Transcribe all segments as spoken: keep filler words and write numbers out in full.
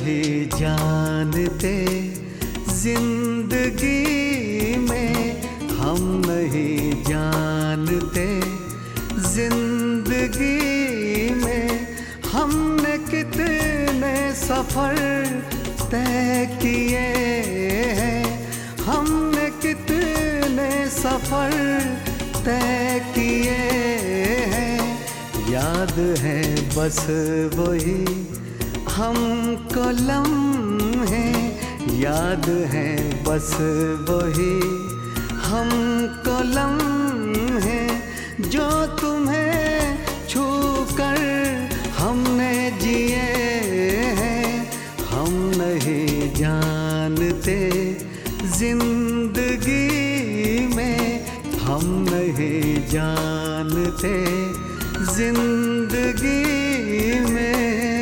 नहीं जानते जिंदगी में, हम नहीं जानते जिंदगी में हमने कितने सफर तय किए हैं, हमने कितने सफर तय किए हैं। याद है बस वही हमको लम्हे, याद है बस वही हमको लम्हे जो तुम्हें छू कर हमने जिए हैं। हम नहीं जानते जिंदगी में, हम नहीं जानते जिंदगी में।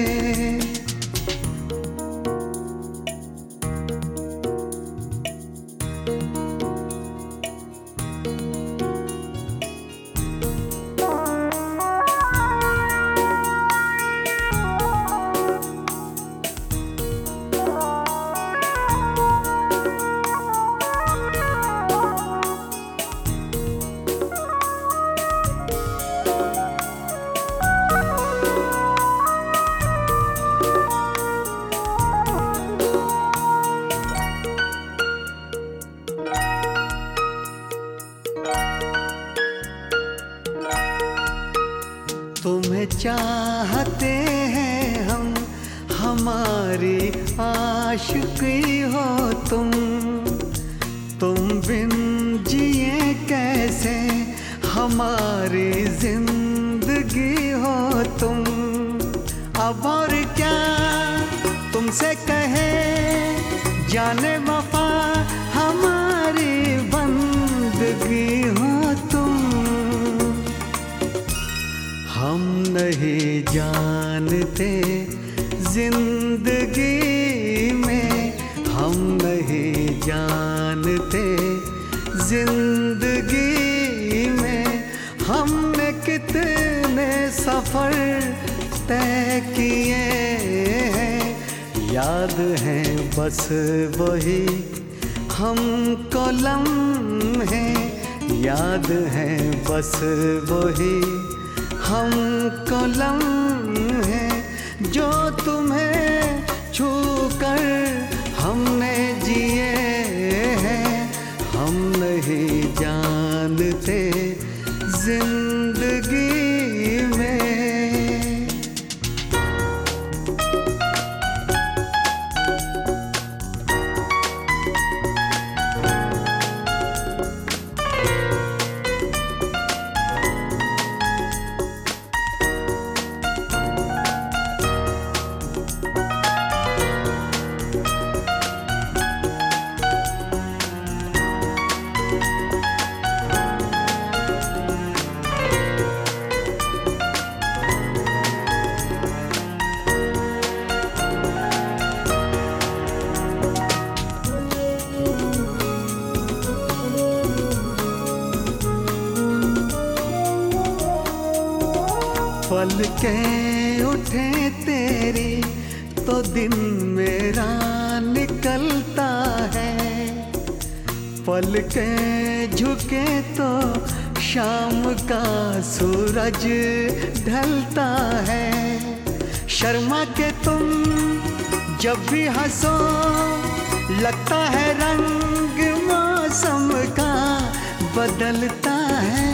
तुम्हें चाहते हैं हम, हमारी आशिकी हो तुम, तुम बिन जिए कैसे हमारी जिंदगी हो तुम। अब और क्या तुमसे कहे जाने वफा हमारी बंदगी हो तुम। हम नहीं जानते जिंदगी में, हम नहीं जानते जिंदगी में हमने कितने सफर तय किए हैं। याद है बस वही हमको लम्हे, याद है बस वही हमको लम्हे जो तुम्हें छू कर हमने जिए हैं। हम नहीं जानते जिंदगी में। पल के उठे तेरी तो दिन मेरा निकलता है, पल के झुके तो शाम का सूरज ढलता है। शर्मा के तुम जब भी हंसो लगता है रंग मौसम का बदलता है।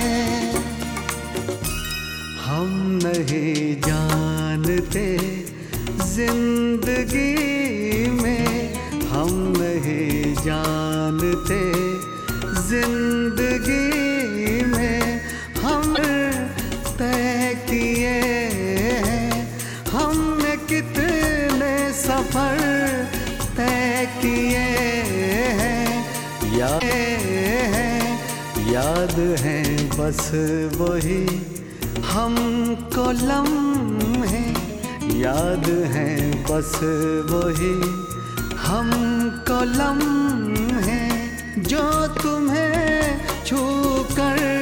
हम नहीं जानते जिंदगी में, हम नहीं जानते जिंदगी में हम तय किए हैं। हमने कितने सफर तय किए हैं। याद है, याद है बस वही हमको लम्हे, याद है बस वही हमको लम्हे जो तुम्हें छू कर